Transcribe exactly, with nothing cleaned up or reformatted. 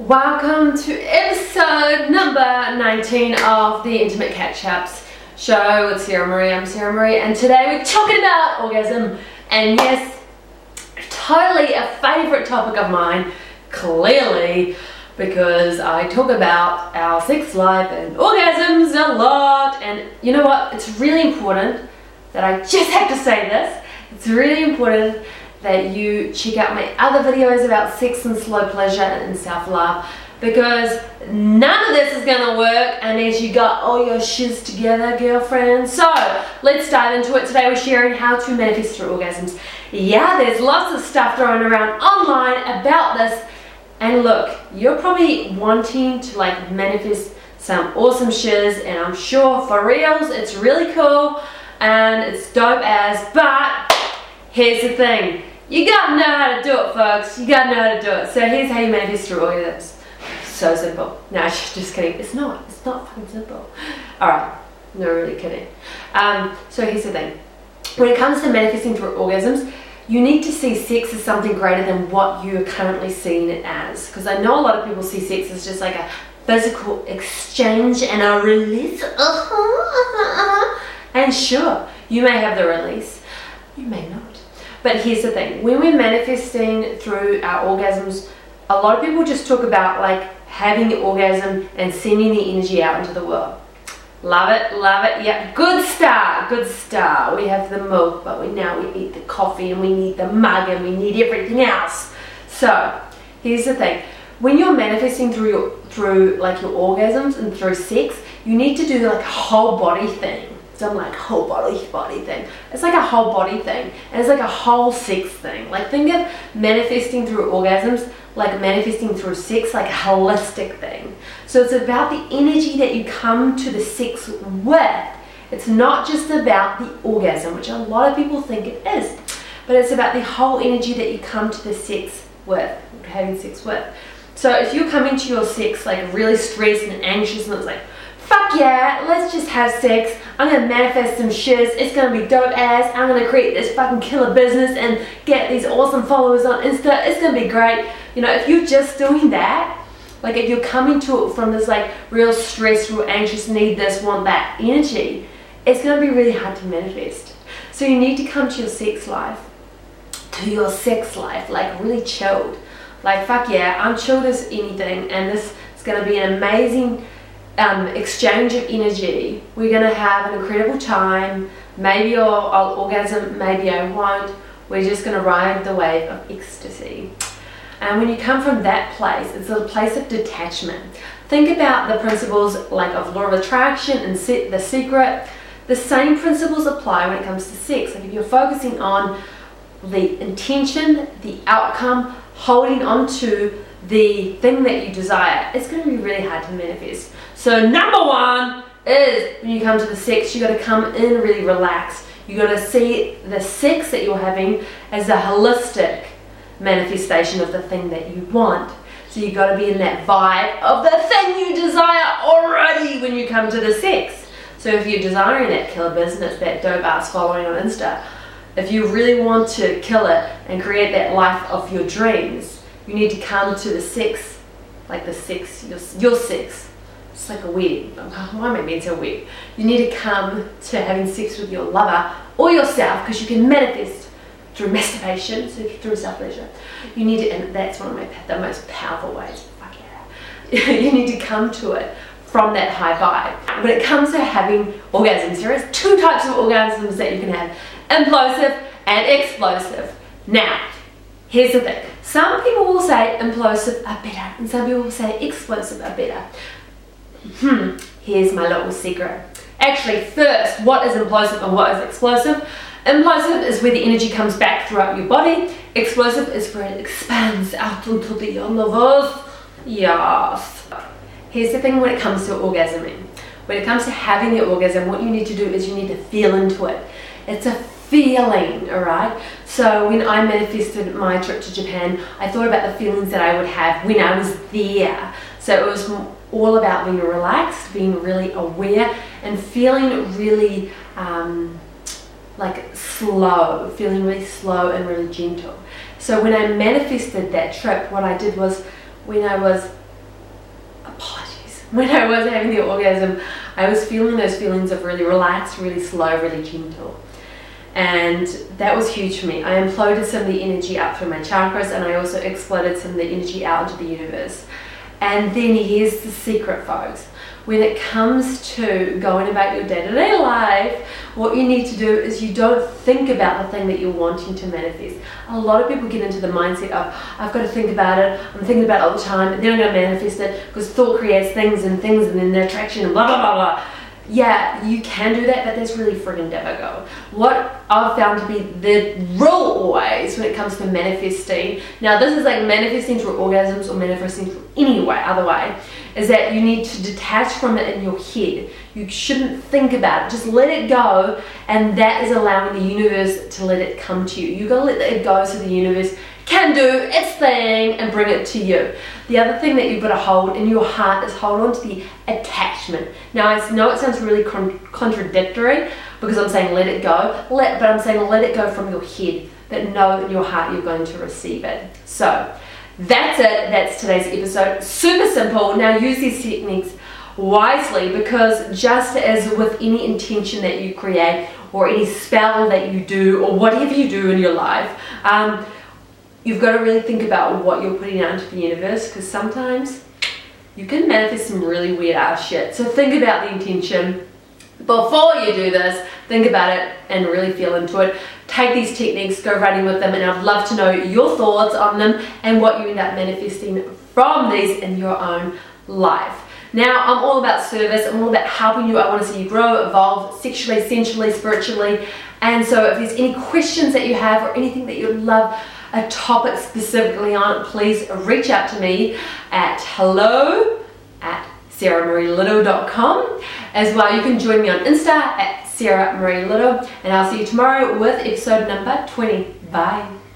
Welcome to episode number nineteen of the Intimate Catch-Ups show with Sarah Marie. I'm Sarah Marie, and today we're talking about orgasm. And yes, totally a favourite topic of mine, clearly, because I talk about our sex life and orgasms a lot. And you know what? It's really important that I just have to say this. It's really important that you check out my other videos about sex and slow pleasure and self-love, because none of this is going to work unless you got all your shiz together, girlfriend. So let's dive into it. Today we're sharing how to manifest through orgasms. Yeah, there's lots of stuff thrown around online about this, and look, you're probably wanting to like manifest some awesome shiz, and I'm sure for reals it's really cool and it's dope as, but here's the thing. You gotta know how to do it, folks. You gotta know how to do it. So here's how you manifest through orgasms. So simple. No, just kidding. It's not. It's not fucking simple. Alright. No, really kidding. Um, so here's the thing. When it comes to manifesting through orgasms, you need to see sex as something greater than what you're currently seeing it as. Because I know a lot of people see sex as just like a physical exchange and a release. Uh-huh, uh-huh, uh-huh. And sure, you may have the release. You may not. But here's the thing, when we're manifesting through our orgasms, a lot of people just talk about like having the orgasm and sending the energy out into the world. Love it, love it, yeah, good start, good start. We have the milk, but we now we eat the coffee and we need the mug and we need everything else. So, here's the thing, when you're manifesting through your, through like your orgasms and through sex, you need to do like a whole body thing. Some like whole body body thing. It's like a whole body thing, and it's like a whole sex thing. Like think of manifesting through orgasms like manifesting through sex, like a holistic thing. So it's about the energy that you come to the sex with. It's not just about the orgasm, which a lot of people think it is, but it's about the whole energy that you come to the sex with, having sex with. So if you're coming to your sex like really stressed and anxious, and it's like, fuck yeah, let's just have sex. I'm gonna manifest some shiz. It's gonna be dope ass. I'm gonna create this fucking killer business and get these awesome followers on Insta. It's gonna be great. You know, if you're just doing that, like if you're coming to it from this like real stress, real anxious, need this, want that energy, it's gonna be really hard to manifest. So you need to come to your sex life, to your sex life, like really chilled. Like fuck yeah, I'm chilled as anything, and this is gonna be an amazing Um, exchange of energy. We're going to have an incredible time. Maybe I'll, I'll orgasm, maybe I won't. We're just going to ride the wave of ecstasy. And when you come from that place, it's a place of detachment. Think about the principles like of law of attraction and se- the secret. The same principles apply when it comes to sex. Like if you're focusing on the intention, the outcome, holding on to the thing that you desire, it's going to be really hard to manifest. So number one is when you come to the sex, you got to come in really relaxed. You got to see the sex that you're having as a holistic manifestation of the thing that you want. So you got to be in that vibe of the thing you desire already when you come to the sex. So if you're desiring that killer business, that dope ass following on Insta, if you really want to kill it and create that life of your dreams, you need to come to the sex, like the sex, your, your sex. It's like a wedding. Why am I being so weird? You need to come to having sex with your lover or yourself, because you can manifest through masturbation, so through self-pleasure. You need to, and that's one of my the most powerful ways. Fuck yeah. You need to come to it from that high vibe. When it comes to having orgasms, there is two types of orgasms that you can have: implosive and explosive. Now, here's the thing. Some people will say implosive are better, and some people will say explosive are better. Hmm, here's my little secret. Actually, first, what is implosive and what is explosive? Implosive is where the energy comes back throughout your body. Explosive is where it expands out into the universe. Yes. Here's the thing when it comes to orgasming. When it comes to having the orgasm, what you need to do is you need to feel into it. It's a feeling, alright? So when I manifested my trip to Japan, I thought about the feelings that I would have when I was there. So it was all about being relaxed, being really aware, and feeling really um, like slow, feeling really slow and really gentle. So when I manifested that trip, what I did was, when I was when I was having the orgasm, I was feeling those feelings of really relaxed, really slow, really gentle. And that was huge for me. I imploded some of the energy up through my chakras, and I also exploded some of the energy out into the universe. And then here's the secret, folks. When it comes to going about your day-to-day life, what you need to do is you don't think about the thing that you're wanting to manifest. A lot of people get into the mindset of, I've got to think about it, I'm thinking about it all the time, and then I'm going to manifest it, because thought creates things and things and then the attraction and blah, blah, blah, blah. Yeah, you can do that, but that's really friggin' difficult. What I've found to be the rule always when it comes to manifesting, now this is like manifesting through orgasms or manifesting through any way, other way, is that you need to detach from it in your head. You shouldn't think about it, just let it go, and that is allowing the universe to let it come to you. You gotta let it go so the universe can do its thing and bring it to you. The other thing that you've got to hold in your heart is hold on to the attachment. Now I know it sounds really con contradictory because I'm saying let it go, let, but I'm saying let it go from your head, but know in your heart you're going to receive it. So that's it, that's today's episode. Super simple. Now use these techniques wisely, because just as with any intention that you create or any spell that you do or whatever you do in your life, um, you've got to really think about what you're putting out into the universe, because sometimes you can manifest some really weird ass shit. So think about the intention before you do this. Think about it and really feel into it. Take these techniques, go running with them, and I'd love to know your thoughts on them and what you end up manifesting from these in your own life. Now, I'm all about service. I'm all about helping you. I want to see you grow, evolve sexually, sensually, spiritually. And so if there's any questions that you have or anything that you'd love a topic specifically on, please reach out to me at hello at sarah marie little dot com. As well, you can join me on Insta at sarah marie little, and I'll see you tomorrow with episode number twenty. Bye.